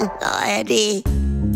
ARD.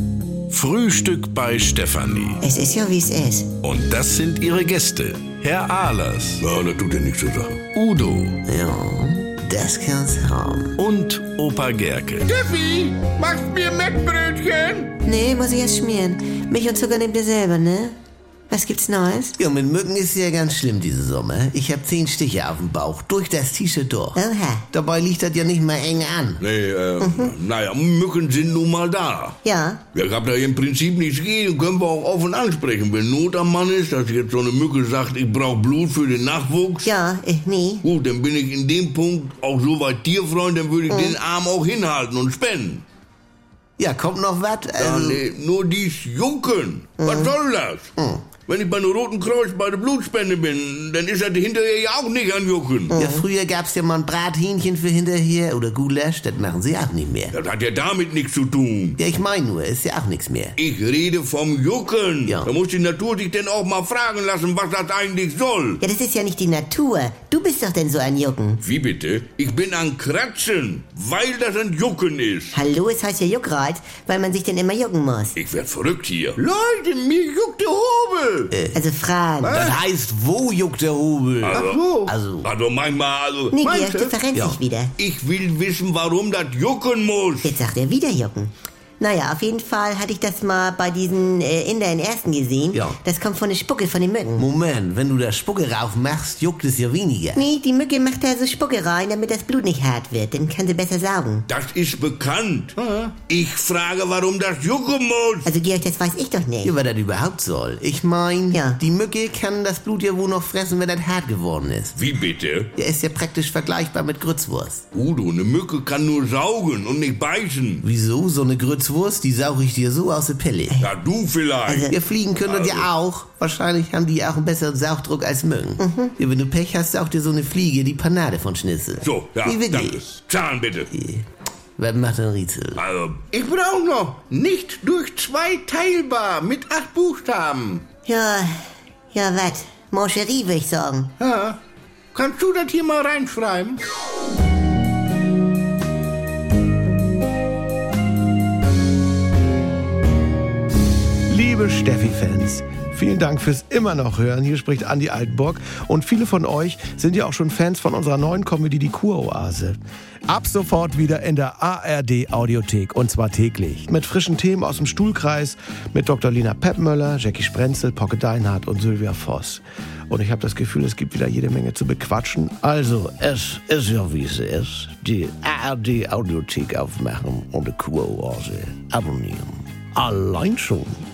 Frühstück bei Stefanie. Es ist ja, wie es ist. Und das sind ihre Gäste. Herr Ahlers. Ja, das tut ja nichts zur Sache. Udo. Ja, das kann's haben. Und Opa Gerke. Steffi, machst mir Mettbrötchen? Nee, muss ich erst schmieren. Milch und Zucker nehmt ihr selber, ne? Was gibt's Neues? Ja, mit Mücken ist ja ganz schlimm diese Sommer. Ich hab 10 Stiche auf dem Bauch, durch das T-Shirt durch. Oha. Dabei liegt das ja nicht mal eng an. Nee, naja, Mücken sind nun mal da. Ja. Ja, ich hab da im Prinzip nichts gegen, können wir auch offen ansprechen. Wenn Not am Mann ist, dass jetzt so eine Mücke sagt, ich brauche Blut für den Nachwuchs. Ja, nee. Gut, dann bin ich in dem Punkt auch so weit Tierfreund, dann würde ich den Arm auch hinhalten und spenden. Ja, kommt noch was? Ja, nee, nur dies Jucken. Was soll das? Wenn ich bei einem Roten Kreuz bei der Blutspende bin, dann ist das hinterher ja auch nicht an Jucken. Ja, früher gab's ja mal ein Brathähnchen für hinterher oder Gulasch, das machen sie auch nicht mehr. Das hat ja damit nichts zu tun. Ja, ich mein nur, ist ja auch nichts mehr. Ich rede vom Jucken. Ja. Da muss die Natur sich denn auch mal fragen lassen, was das eigentlich soll. Ja, das ist ja nicht die Natur. Du bist doch denn so ein Jucken. Wie bitte? Ich bin an Kratzen, weil das ein Jucken ist. Hallo, es heißt ja Juckreiz, weil man sich denn immer jucken muss. Ich werd verrückt hier. Leute, mir juckt der Hobel. Also Franz. Das heißt, wo juckt der Hobel? Also manchmal, Nee, Meinst Georg, du verrennst Ja. dich wieder. ich will wissen, warum das jucken muss. Jetzt sagt er wieder jucken. Naja, auf jeden Fall hatte ich das mal bei diesen Inder in Ersten gesehen. Ja. Das kommt von der Spucke von den Mücken. Moment, wenn du da Spucke rauf machst, juckt es ja weniger. Nee, die Mücke macht da so Spucke rein, damit das Blut nicht hart wird. Dann kann sie besser saugen. Das ist bekannt. Ich frage, warum das jucken muss. Also Georg, das weiß ich doch nicht. Ja, was das überhaupt soll. Ich mein, Ja. die Mücke kann das Blut ja wohl noch fressen, wenn das hart geworden ist. Wie bitte? Ja, ist ja praktisch vergleichbar mit Grützwurst. Udo, eine Mücke kann nur saugen und nicht beißen. Wieso? So eine Grützwurst, die sauge ich dir so aus der Pelle. Ja, du vielleicht. Ja, Fliegen können das ja auch. Wahrscheinlich haben die auch einen besseren Saugdruck als Mücken. Ja, wenn du Pech hast, saugt dir so eine Fliege die Panade von Schnitzel. So, ja, Wie danke. wirklich? Zahlen bitte. Was macht ein Rätsel? Also, Ich brauch noch nicht durch 2 teilbar mit 8 Buchstaben. Ja, wat? Moncherie, würde ich sagen. Ja. Kannst du das hier mal reinschreiben? Liebe Steffi-Fans, vielen Dank fürs immer noch hören. Hier spricht Andi Altenburg. Und viele von euch sind ja auch schon Fans von unserer neuen Comedy Die Kuroase. Ab sofort wieder in der ARD-Audiothek. Und zwar täglich. Mit frischen Themen aus dem Stuhlkreis. Mit Dr. Lina Peppmöller, Jackie Sprenzel, Pocke Deinhardt und Sylvia Voss. Und ich habe das Gefühl, es gibt wieder jede Menge zu bequatschen. Also, es ist ja wie es ist. Die ARD-Audiothek aufmachen und die Kuroase abonnieren. Allein schon